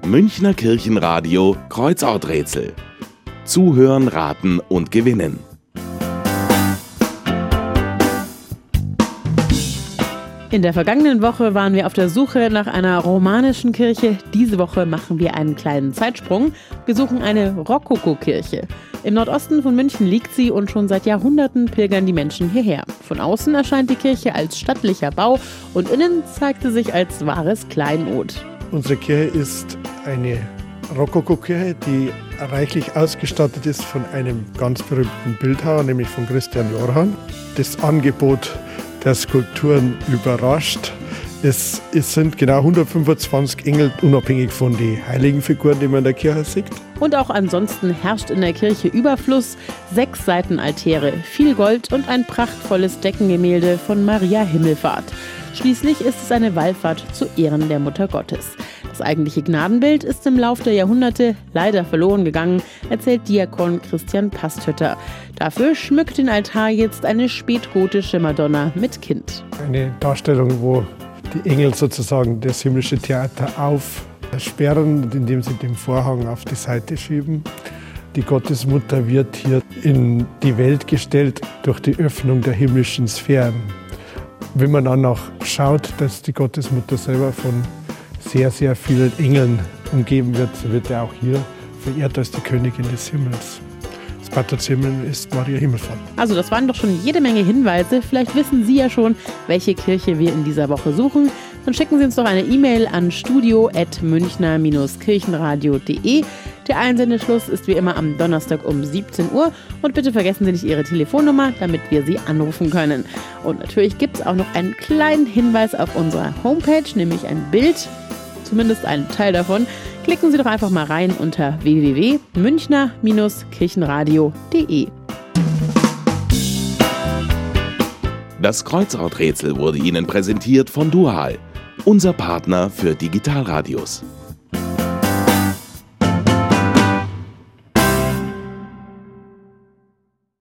Münchner Kirchenradio Kreuzworträtsel. Zuhören, raten und gewinnen. In der vergangenen Woche waren wir auf der Suche nach einer romanischen Kirche. Diese Woche machen wir einen kleinen Zeitsprung. Wir suchen eine Rokoko-Kirche. Im Nordosten von München liegt sie und schon seit Jahrhunderten pilgern die Menschen hierher. Von außen erscheint die Kirche als stattlicher Bau und innen zeigt sie sich als wahres Kleinod. Unsere Kirche ist eine Rokoko-Kirche, die reichlich ausgestattet ist von einem ganz berühmten Bildhauer, nämlich von Christian Jorhan. Das Angebot der Skulpturen überrascht. Es sind genau 125 Engel, unabhängig von den Heiligenfiguren, die man in der Kirche sieht. Und auch ansonsten herrscht in der Kirche Überfluss, 6 Seitenaltäre, viel Gold und ein prachtvolles Deckengemälde von Maria Himmelfahrt. Schließlich ist es eine Wallfahrt zu Ehren der Mutter Gottes. Das eigentliche Gnadenbild ist im Lauf der Jahrhunderte leider verloren gegangen, erzählt Diakon Christian Pasthütter. Dafür schmückt den Altar jetzt eine spätgotische Madonna mit Kind. Eine Darstellung, wo die Engel sozusagen das himmlische Theater aufsperren, indem sie den Vorhang auf die Seite schieben. Die Gottesmutter wird hier in die Welt gestellt durch die Öffnung der himmlischen Sphären. Wenn man dann noch schaut, dass die Gottesmutter selber von sehr, sehr vielen Engeln umgeben wird, so wird er auch hier verehrt als die Königin des Himmels. Das Patrozimmer ist Maria Himmelfahrt. Also das waren doch schon jede Menge Hinweise. Vielleicht wissen Sie ja schon, welche Kirche wir in dieser Woche suchen. Dann schicken Sie uns doch eine E-Mail an studio@münchner-kirchenradio.de. Der Einsendeschluss ist wie immer am Donnerstag um 17 Uhr. Und bitte vergessen Sie nicht Ihre Telefonnummer, damit wir Sie anrufen können. Und natürlich gibt es auch noch einen kleinen Hinweis auf unserer Homepage, nämlich ein Bild, zumindest einen Teil davon. Klicken Sie doch einfach mal rein unter www.münchner-kirchenradio.de. Das Kreuzworträtsel wurde Ihnen präsentiert von Dual, unser Partner für Digitalradios.